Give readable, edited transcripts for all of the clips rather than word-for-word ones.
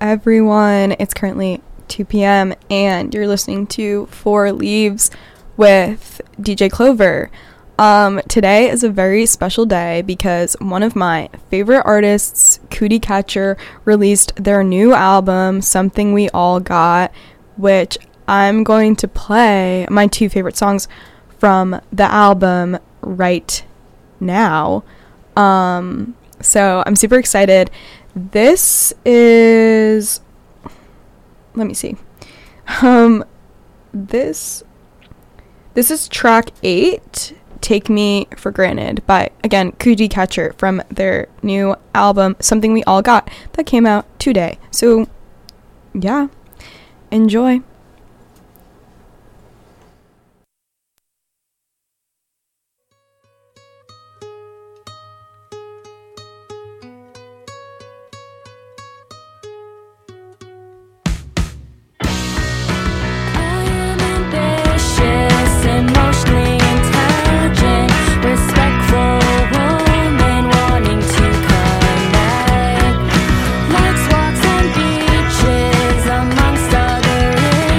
everyone. It's currently 2 p.m. and you're listening to 4 Leaves with DJ Clover. Today is a very special day because one of my favorite artists, Cootie Catcher, released their new album, Something We All Got, which I'm going to play my 2 favorite songs from the album right now. So I'm super excited. This is, let me see. This is track 8, Take Me for Granted, by, again, Cootie Catcher, from their new album, Something We All Got, that came out today. So, yeah, enjoy. Amongst other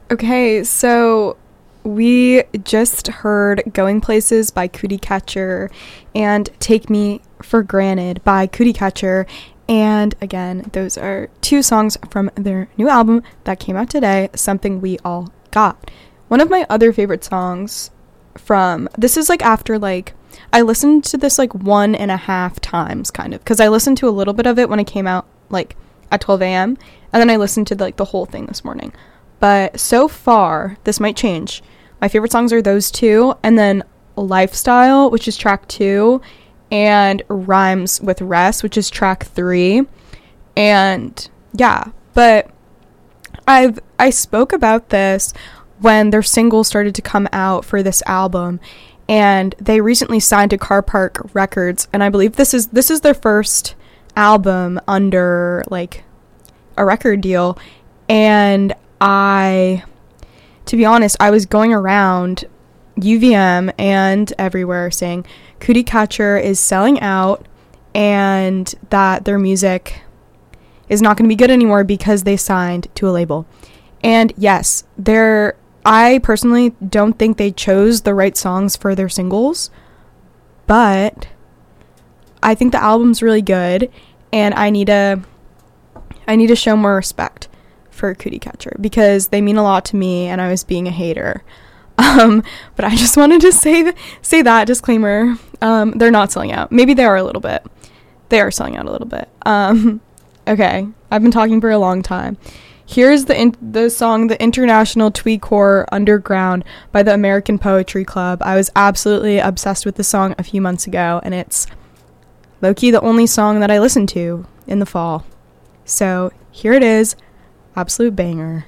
Okay, so we just heard Going Places by Cootie Catcher and Take Me for Granted by Cootie Catcher. And again, those are two songs from their new album that came out today, Something We All Got. One of my other favorite songs from, this is like after like, I listened to this like 1.5 times kind of, because I listened to a little bit of it when it came out like at 12 a.m. and then I listened to like the whole thing this morning. But so far, this might change. My favorite songs are those two, and then Lifestyle, which is track 2, and Rhymes with Rest, which is track 3. And yeah, but I spoke about this when their singles started to come out for this album, and they recently signed to Car Park Records, and I believe this is their first album under like a record deal. And to be honest, I was going around UVM and everywhere saying Cootie Catcher is selling out and that their music is not going to be good anymore because they signed to a label. And yes, I personally don't think they chose the right songs for their singles, but I think the album's really good, and I need to show more respect for Cootie Catcher because they mean a lot to me and I was being a hater. But I just wanted to say that disclaimer. They're not selling out. Maybe they are a little bit. They are selling out a little bit. Okay, I've been talking for a long time. Here's the song The International Tweecore Underground by the American Poetry Club. I was absolutely obsessed with the song a few months ago, and it's low-key the only song that I listened to in the fall. So here it is. Absolute banger.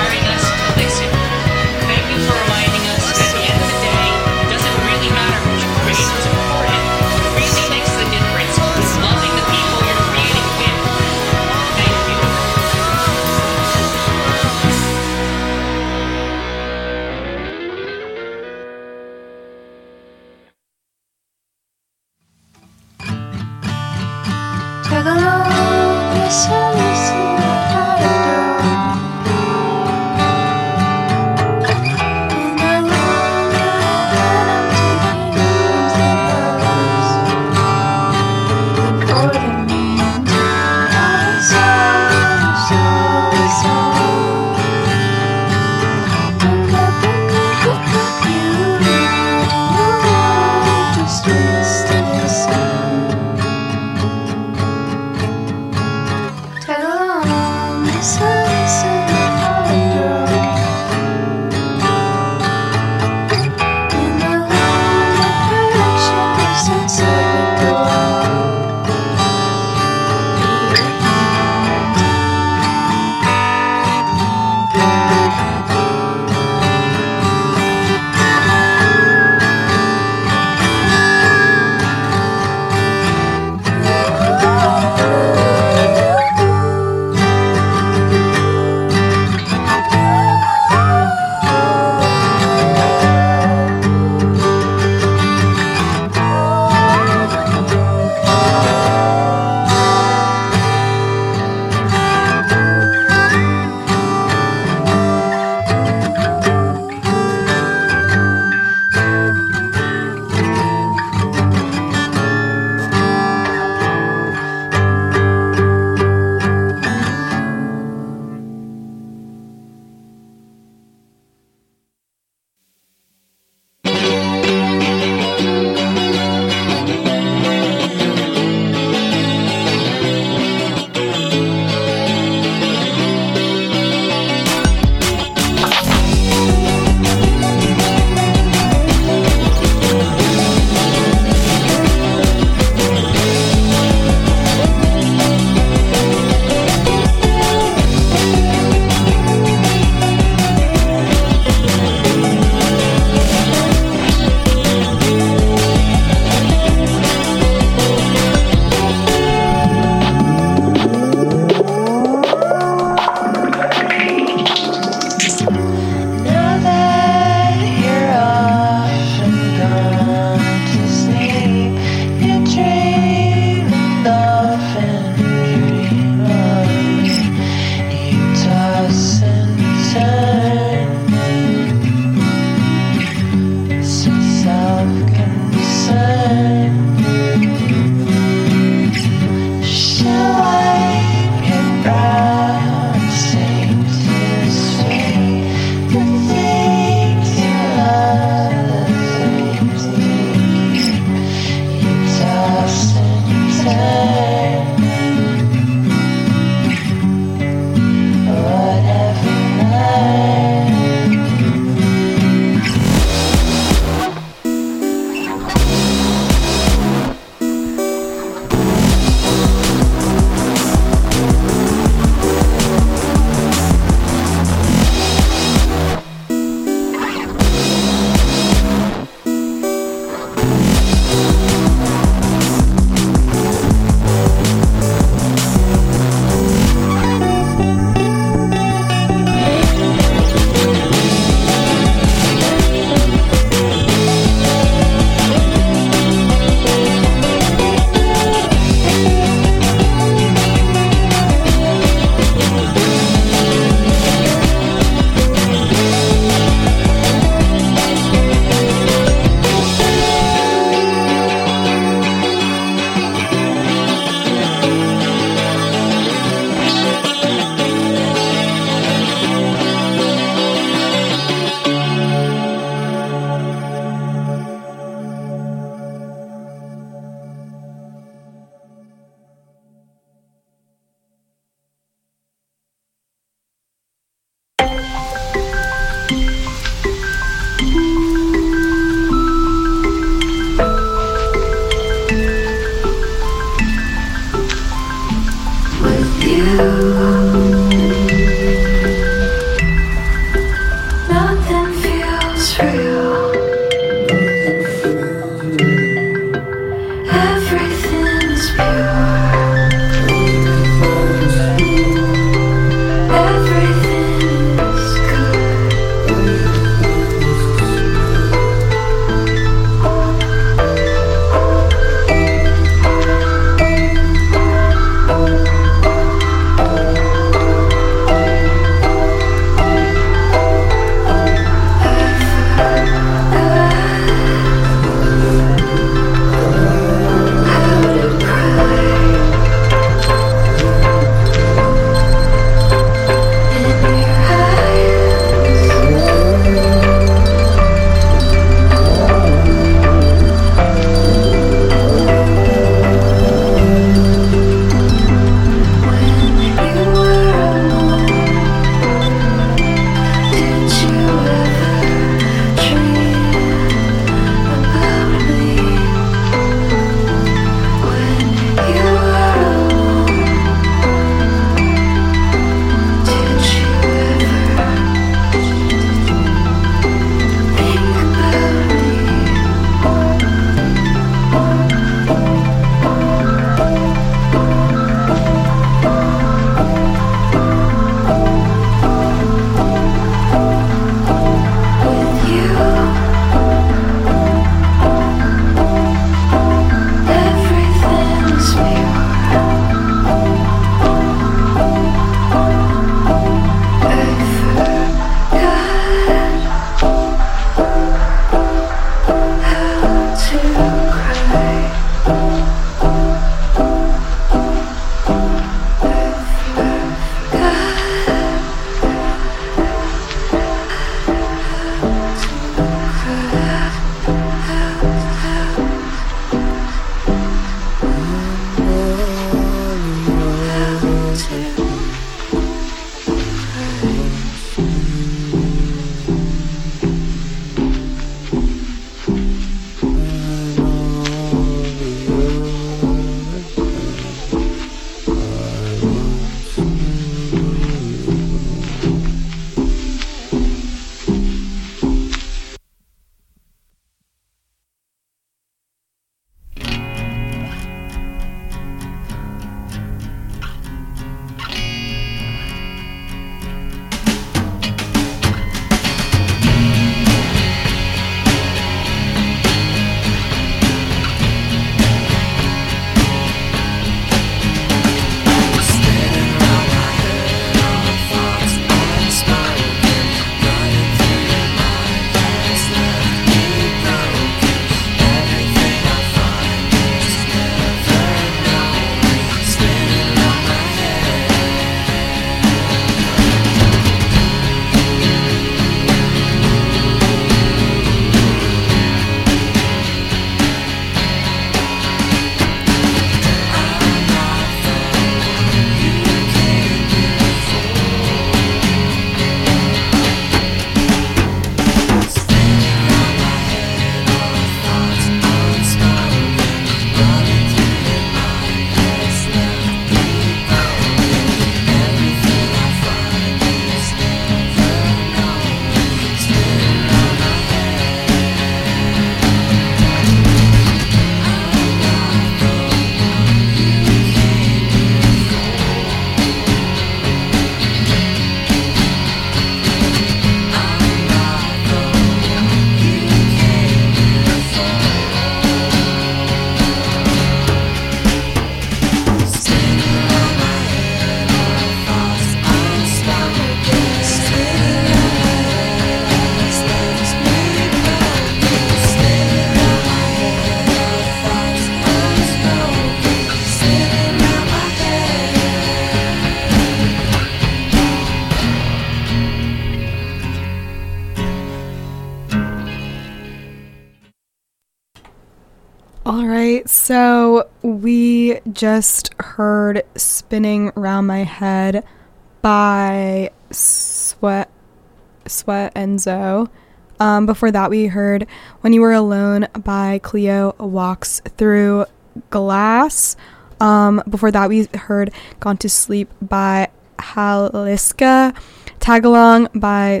All right, so we just heard Spinning Round My Head by Sweat Enzo. Before that, we heard When You Were Alone by Cleo Walks Through Glass. Before that, we heard Gone to Sleep by Haliska. Tagalong by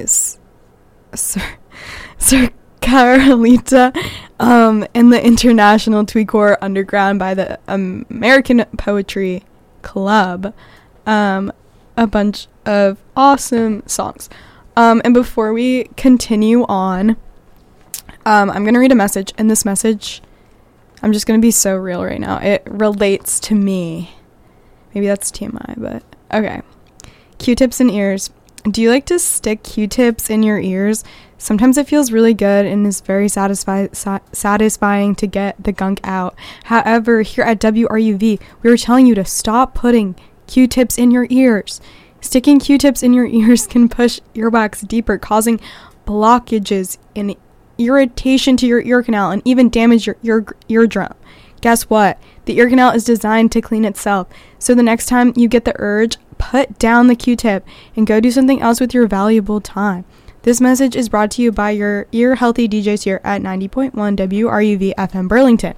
Sir Carolita, and the International Tweecore Underground by the American Poetry Club. A bunch of awesome songs. And before we continue on, I'm going to read a message, and this message, I'm just going to be so real right now. It relates to me. Maybe that's TMI, but okay. Q-tips in ears. Do you like to stick Q-tips in your ears? Sometimes it feels really good and is very satisfying to get the gunk out. However, here at WRUV, we were telling you to stop putting Q-tips in your ears. Sticking Q-tips in your ears can push earwax deeper, causing blockages and irritation to your ear canal and even damage your eardrum. Guess what? The ear canal is designed to clean itself. So the next time you get the urge, put down the Q-tip and go do something else with your valuable time. This message is brought to you by your ear healthy DJs here at 90.1 WRUV FM Burlington.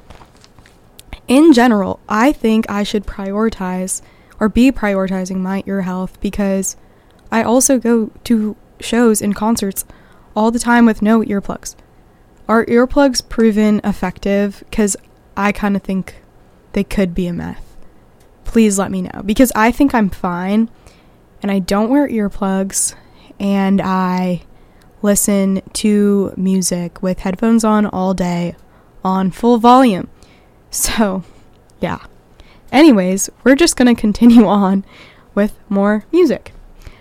In general, I think I should prioritize or be prioritizing my ear health because I also go to shows and concerts all the time with no earplugs. Are earplugs proven effective? Because I kind of think they could be a myth. Please let me know, because I think I'm fine and I don't wear earplugs and I listen to music with headphones on all day on full volume. So, yeah. Anyways, we're just going to continue on with more music.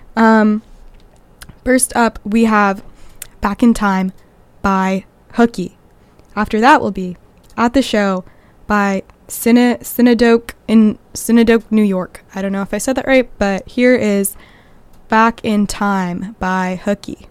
First up, we have Back in Time by Hooky. After that will be At the Show by Cinedoke in Cinedoke, New York. I don't know if I said that right, but here is Back in Time by Hooky.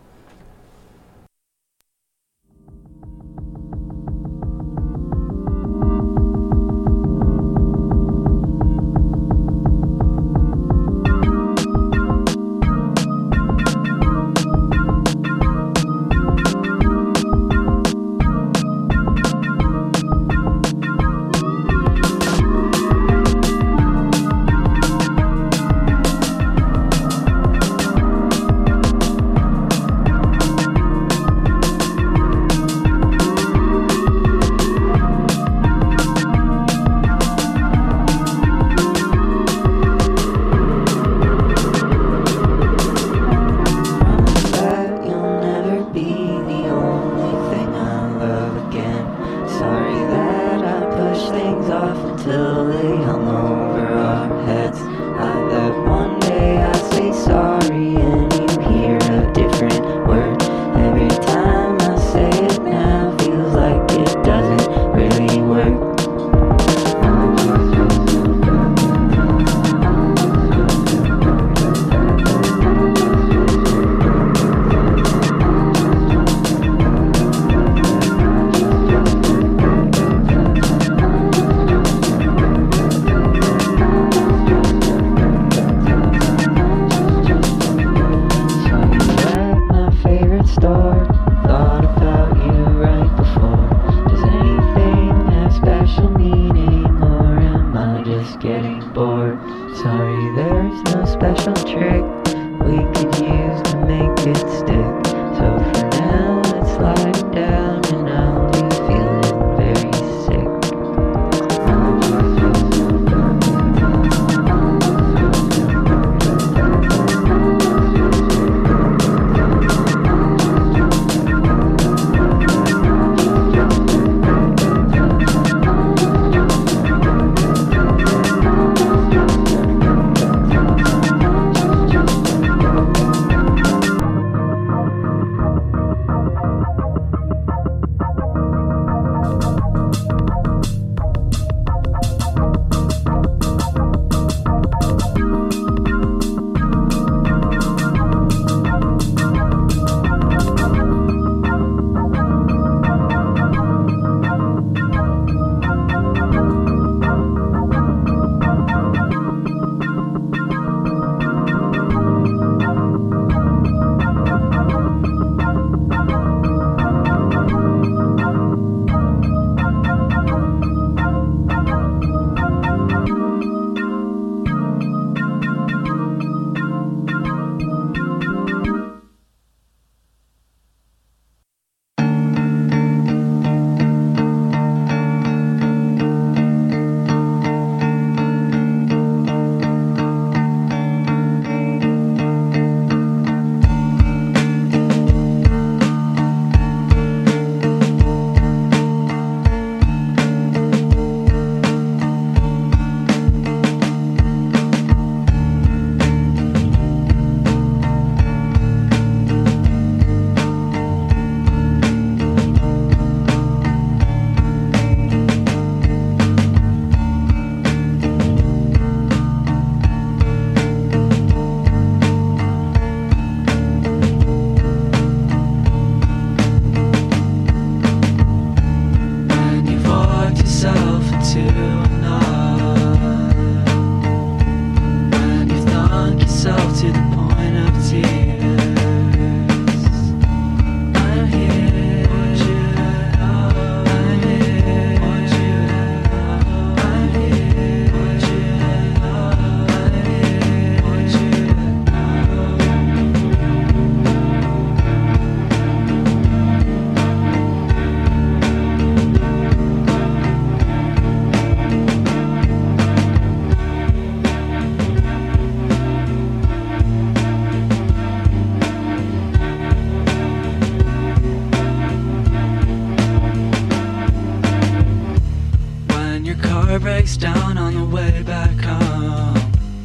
breaks down on the way back home.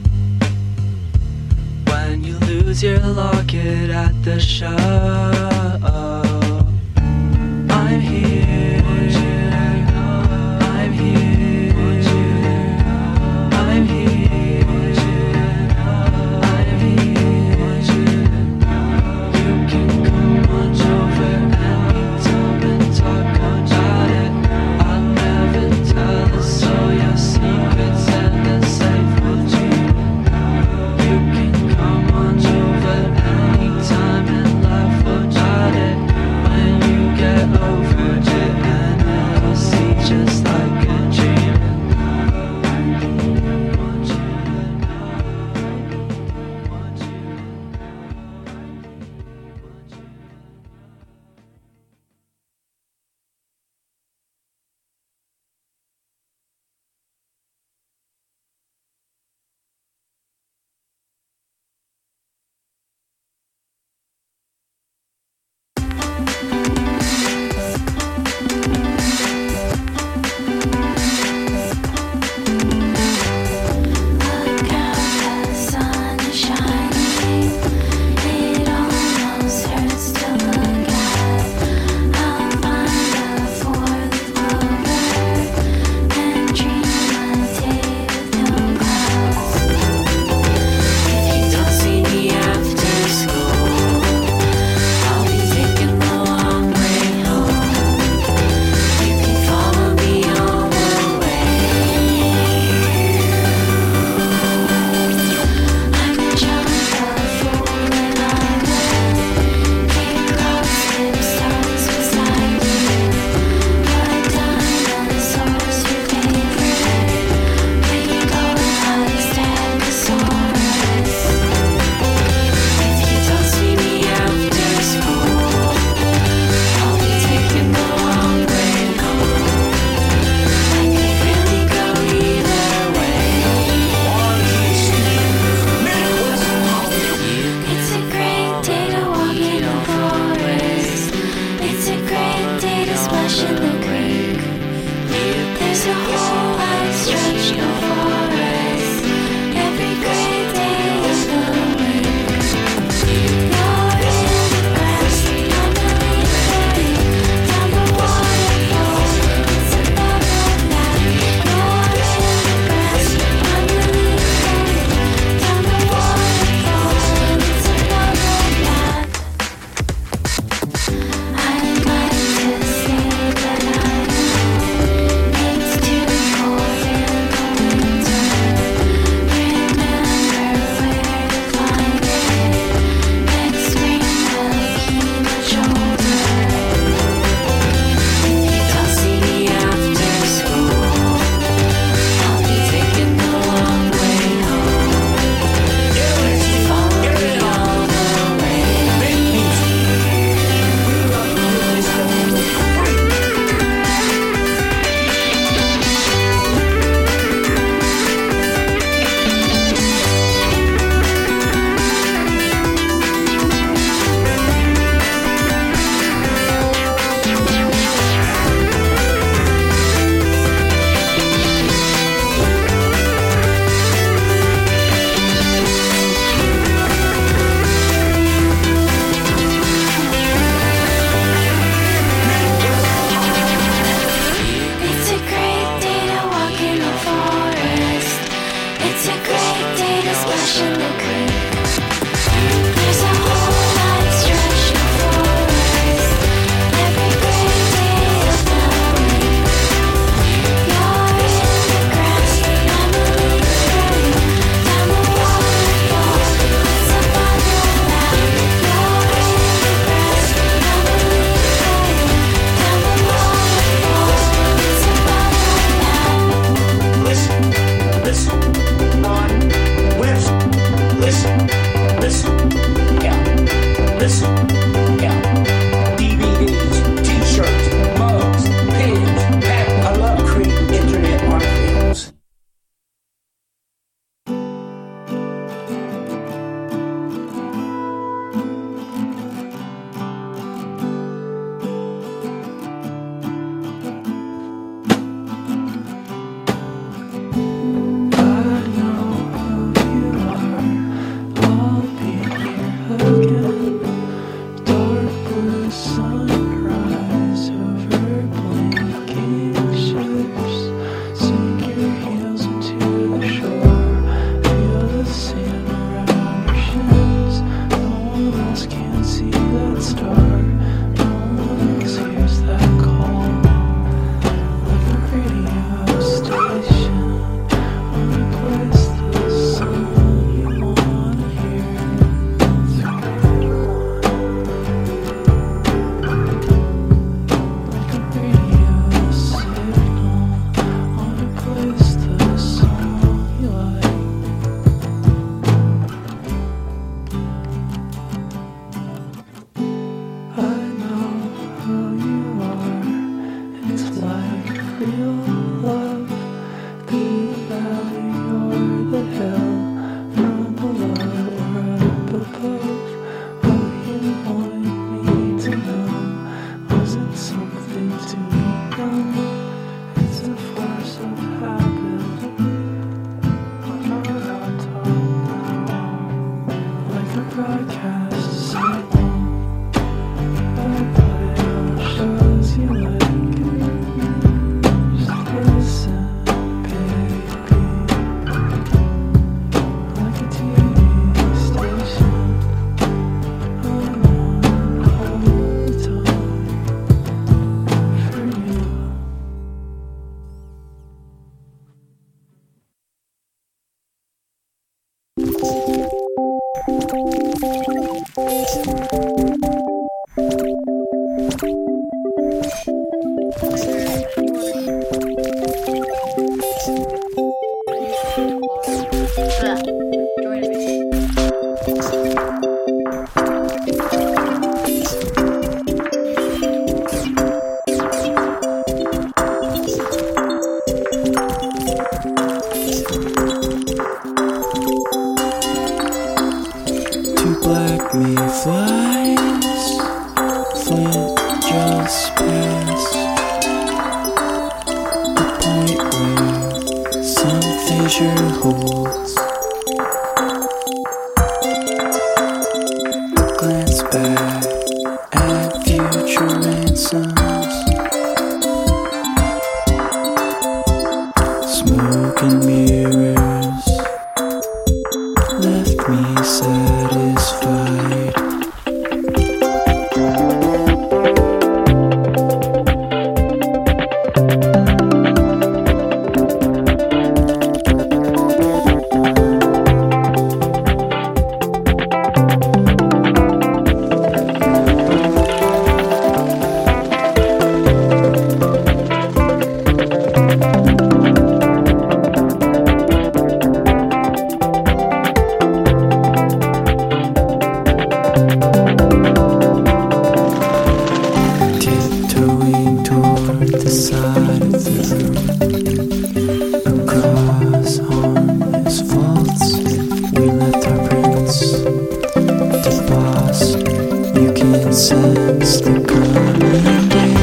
When you lose your locket at the show, I'm here, I'm here, I'm here, I'm here. You can come on over anytime and talk about it. I'll never tell us all your secrets and they're safe with you. You can come on over anytime and laugh about it. When you get over it and it'll see just like a dream. I want you to know, I want you to Look out, the sun is shining. It almost hurts to look at. I'll find a four-leaf clover and dream a day with no clouds. If you don't see me after school, I'll be taking the long way home. You can follow me all the way. I'm the child of fool and I'm kick rocks, skip stones beside you. What dinosaur's your favorite? We go like Stegosaurus. If you don't see me after school, I'll be taking the long way home. I could really go either way. It's a great day to walk in the forest. It's a great day to splash in the creek. There's a whole wide stretch before us. Every great day of the week. You're in the grass, I'm the leaf fairy. Down the waterfall, it's a bubble bath. You're in the grass, I'm the leaf fairy. Down the waterfall, it's a bubble bath. I'd like to say that I future holds. Glance back at future ransoms. Smoke and mirrors left me satisfied. Tiptoeing toward the side of the room, across harmless faults, we left our prints to boss. You can sense the coming day.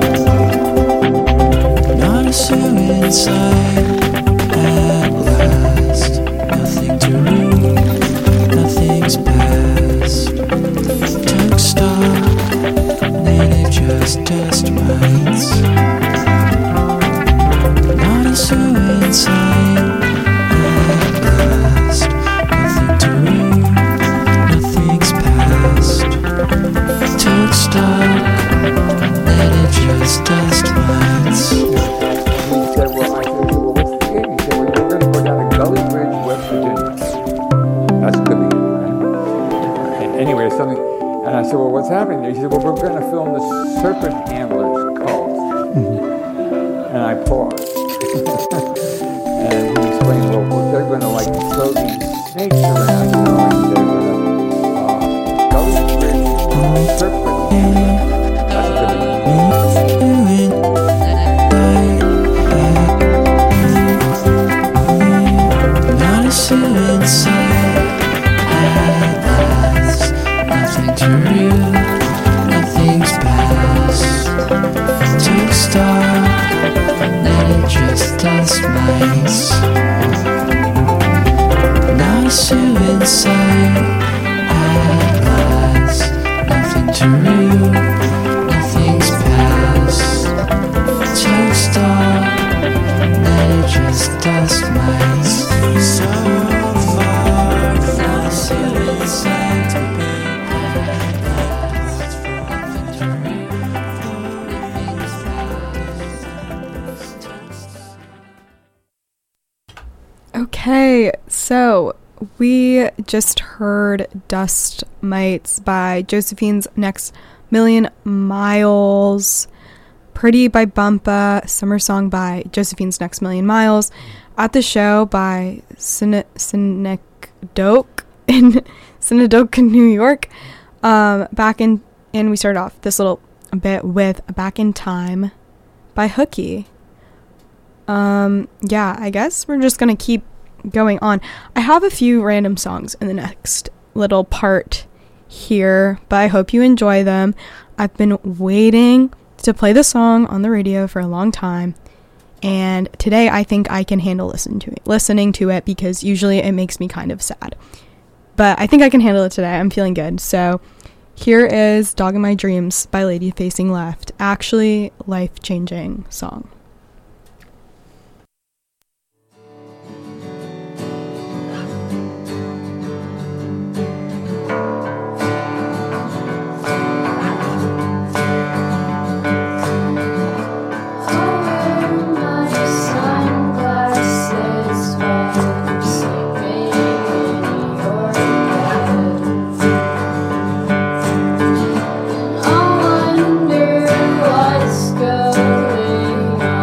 Not a suicide at last. Nothing to rue, nothing's past. Took stock. Native just dust mites. Not a suicide at last. Nothing to rue, nothing's past. Took stock. Native just dust mites. He said, well, I said, well, what's the game? He said, well, we're going to go down to Gully Bridge, West Virginia. That's a good beginning, right? And anyway, something. And I said, well, what's happening? He said, well, we're going to film the Serpent Handlers cult. And I paused. And he explained, well, they're going to like throw these snakes around, you know, and they're going to Gully Bridge Serpent Handlers. That's a good beginning. Not a suicide at last. Nothing to rue, nothing's past. Took stock, then it just dust mites. Not a suicide at last. Nothing to rue, nothing's past. Took stock, then it just dust mites. So far from suicide to be. Okay, so we just heard Dust Mites by Josephine's Next Million Miles, Pretty by Bumpa, Summer Song by Josephine's Next Million Miles, At the Show by Synecdoche in New York. And we started off this little bit with Back in Time by Hookie. Yeah, I guess we're just gonna keep going on. I have a few random songs in the next little part here, but I hope you enjoy them. I've been waiting to play the song on the radio for a long time, and today I think I can handle listening to it because usually it makes me kind of sad. But I think I can handle it today. I'm feeling good. So here is Dog in My Dreams by Lady Facing Left. Actually, life-changing song. I wonder what's going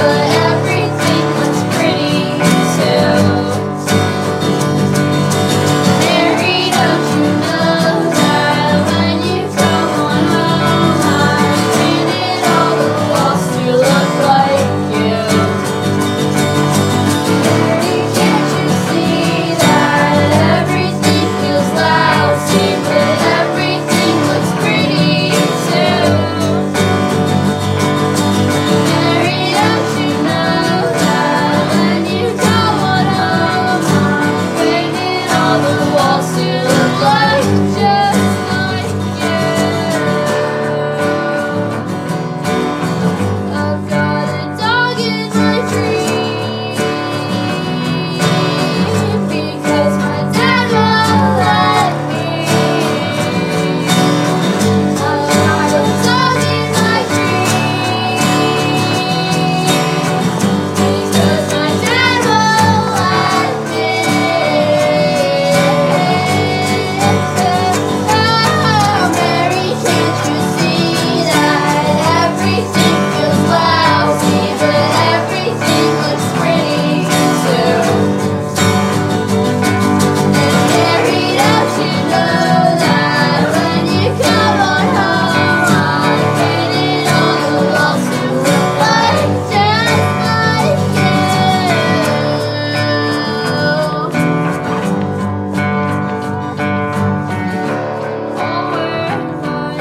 but everything looks pretty too. Mary, don't you know that when you come on home, I painted all the walls to look like you? Mary, can't you see that everything feels lousy, but everything looks pretty too? Mary, don't you know that when you come on home, I painted all the walls to look like just like you? I've got a dog in my dream because my dad won't let me. I've got a dog in my dream because my dad won't let me. Oh, Mary, can't you see that everything feels lousy, but everything looks pretty too? And Mary, don't you know that when you come on home, I painted all the walls to look like just like you? I'll wear my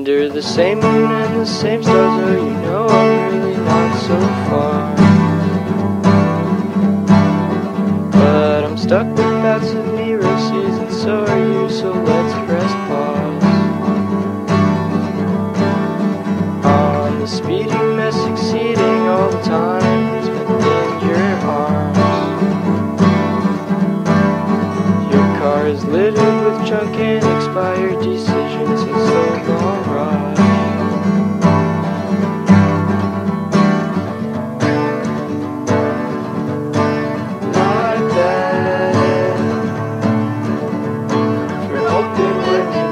Under the same moon and the same stars, oh, you know I'm really not so far. But I'm stuck with bouts of neuroses, and so are you, so let's press pause on the speed you miss succeeding all the time spent in your arms. Your car is littered with junk and expired decisions, and so long rush. Not bad for hoping when you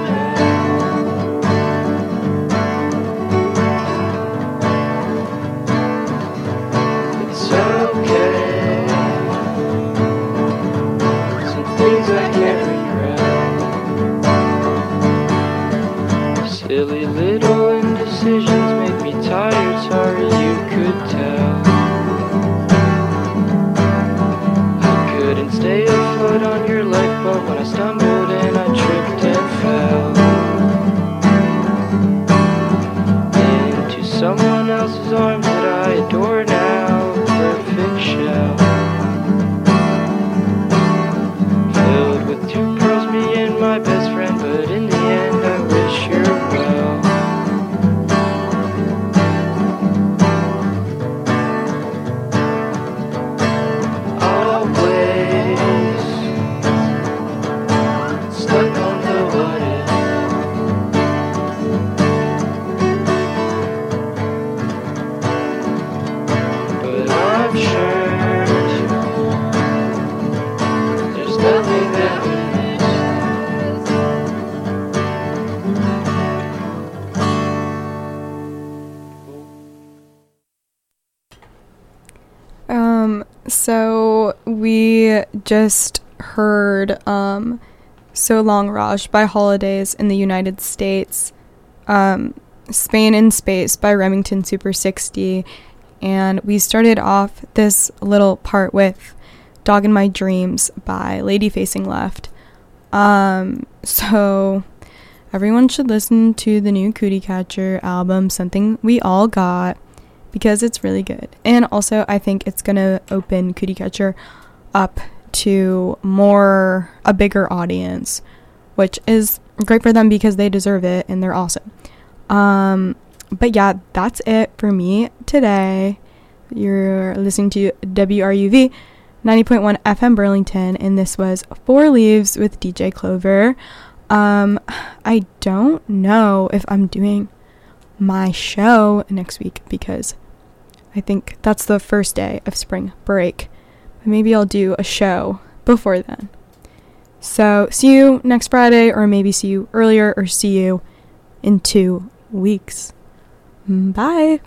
can. It's okay. Some things I can't regret. Silly little indecisions make me tired, sorry you could tell. I couldn't stay afloat on your lifeboat when I stumbled and I tripped and fell into someone else's arms that I adore now, a perfect shell. Filled with two pearls, me and my best friend, but in the end I wish her well. Always stuck on the what if. But I'm sure there's nothing that we So we just heard So Long Raj by Holidays in the United States, Spain in Space by Remington Super 60, and we started off this little part with Dog in My Dreams by Lady Facing Left. So everyone should listen to the new Cootie Catcher album, Something We All Got, because it's really good. And also I think it's gonna open Cootie Catcher up to a bigger audience, which is great for them because they deserve it and they're awesome. But yeah, that's it for me today. You're listening to WRUV 90.1 FM Burlington, and this was Four Leaves with DJ Clover. I don't know if I'm doing my show next week because I think that's the first day of spring break. But maybe I'll do a show before then. So see you next Friday, or maybe see you earlier, or see you in 2 weeks. Bye.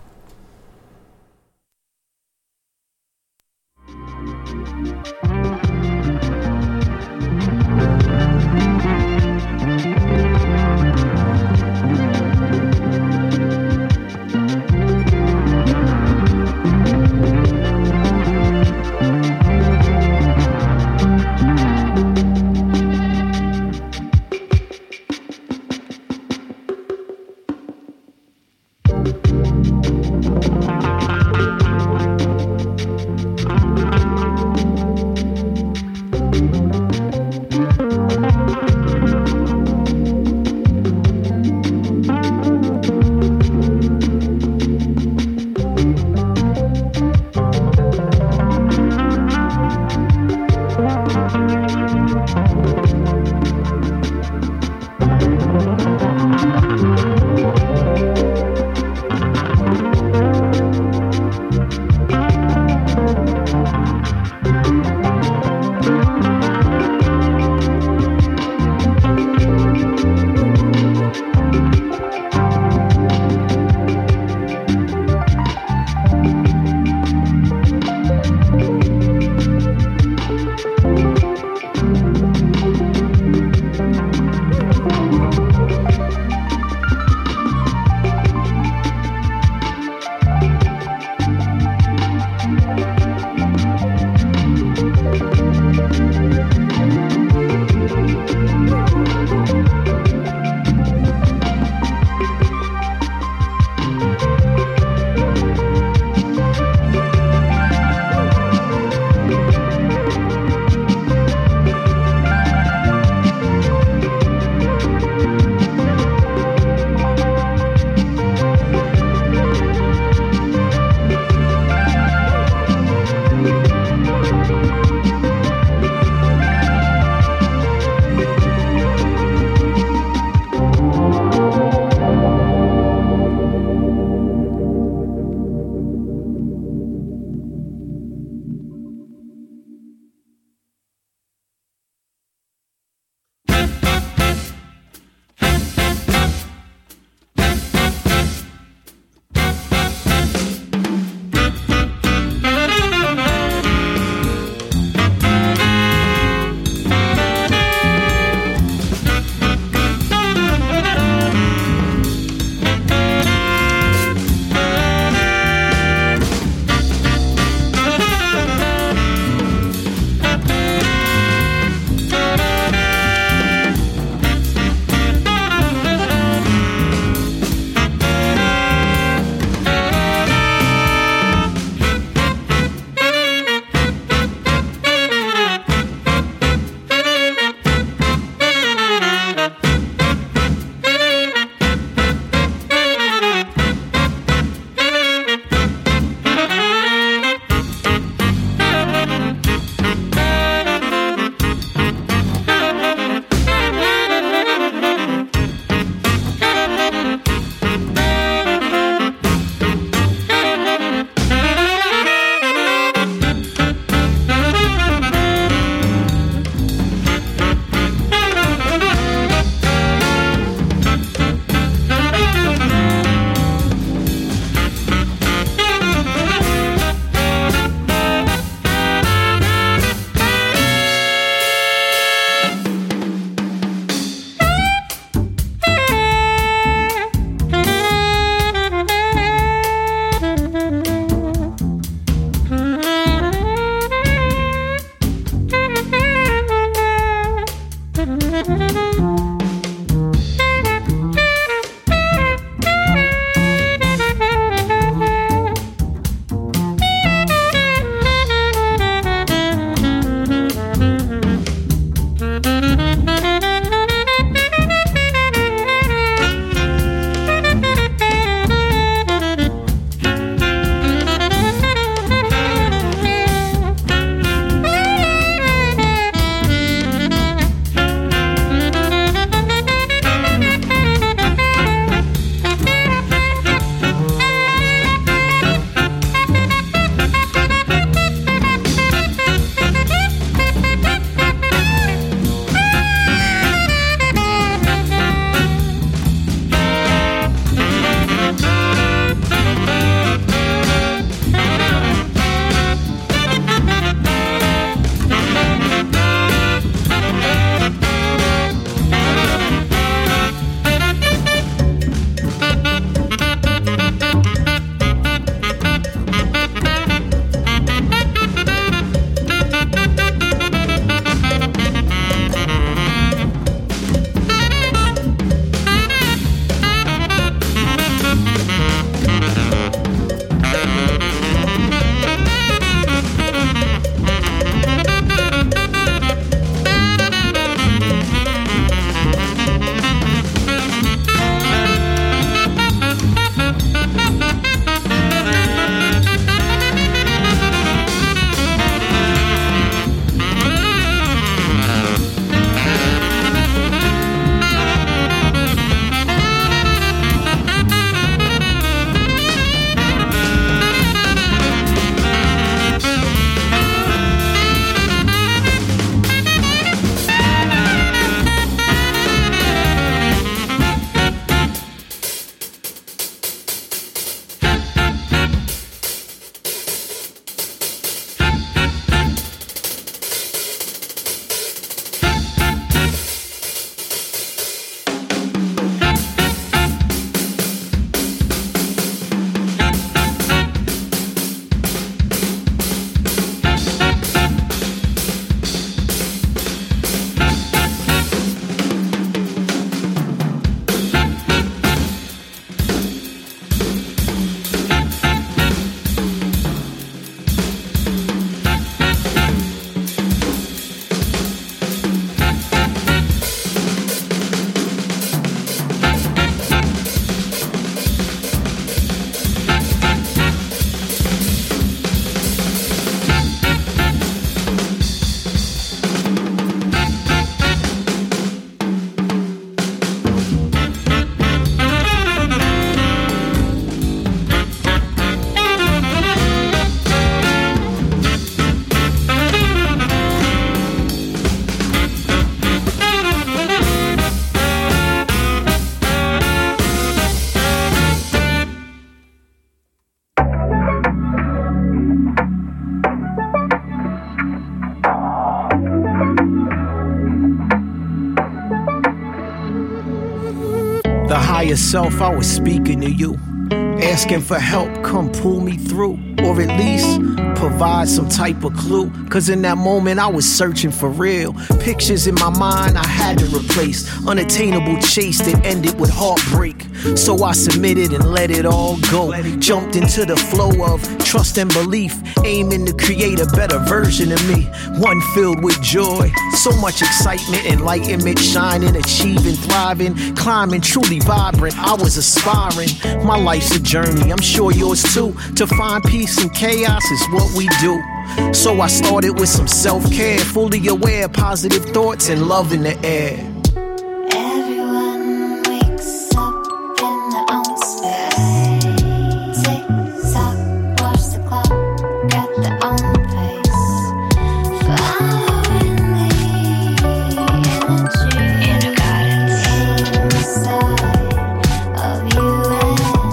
The higher self, I was speaking to you, asking for help, come pull me through, or at least provide some type of clue. Cause in that moment I was searching for real pictures in my mind I had to replace, unattainable chase that ended with heartbreak. So I submitted and let it all go, jumped into the flow of trust and belief, aiming to create a better version of me, one filled with joy, so much excitement, enlightenment, shining, achieving, thriving, climbing, truly vibrant. I was aspiring, my life's a journey, I'm sure yours too. To find peace in chaos is what we do. So I started with some self-care, fully aware, positive thoughts and love in the air.